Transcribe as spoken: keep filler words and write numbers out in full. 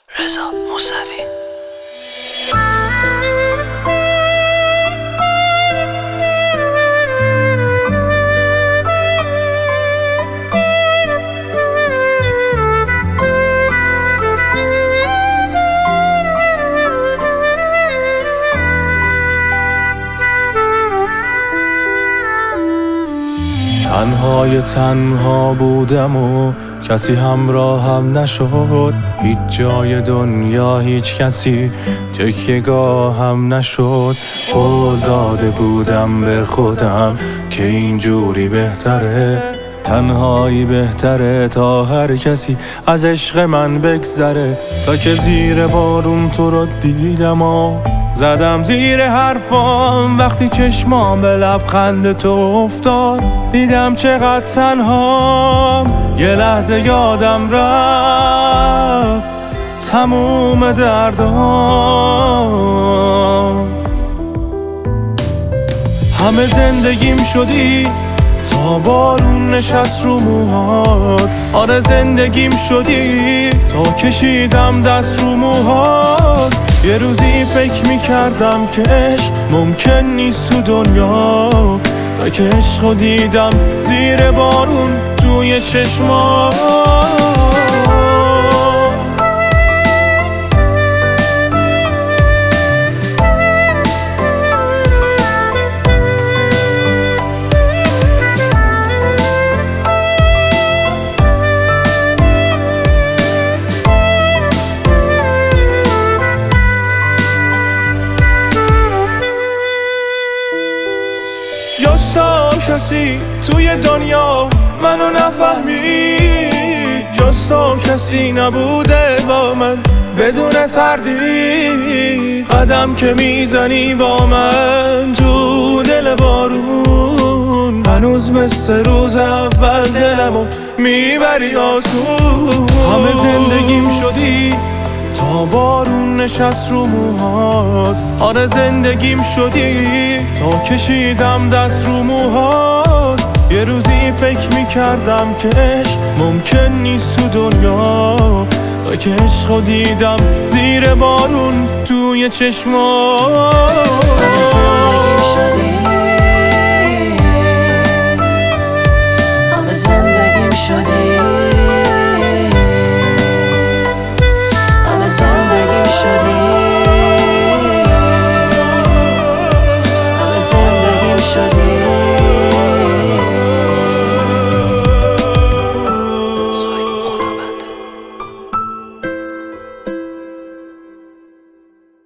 رضا موسوی. تنهای تنها بودم و کسی همراهم نشد، هیچ جای دنیا هیچ کسی تکیه‌گاهم نشد. قول داده بودم به خودم که اینجوری بهتره، تنهایی بهتره تا هر کسی از عشق من بگذره. تا که زیر بارون تو رو دیدم و زدم زیر حرفام، وقتی چشمام به لبخند تو افتاد دیدم چقدر تنهام. یه لحظه یادم رفت تموم دردام. همه زندگیم شدی تا بارون نشست رو موهات، آره زندگیم شدی تا کشیدم دست رو موهات. یه روزی فکر میکردم که عشق ممکن نیست تو دنیا، تا که عشقو دیدم زیر بارون توی چشمات. جستا کسی توی دنیا منو نفهمید، جستا کسی نبوده با من بدون تردید. قدم که میزنی با من تو دل بارون، هنوز مثل روز اول دلمو میبری آسون. همه زندگیم شدی تا بارون نشست رو موهات، آره زندگیم شدی تا کشیدم دست رو موهات. یه روزی فکر میکردم که عشق ممکن نیست تو دنیا، تا که عشقو دیدم زیر بارون توی چشمات. همه زندگیم شدی، همه زندگیم شدی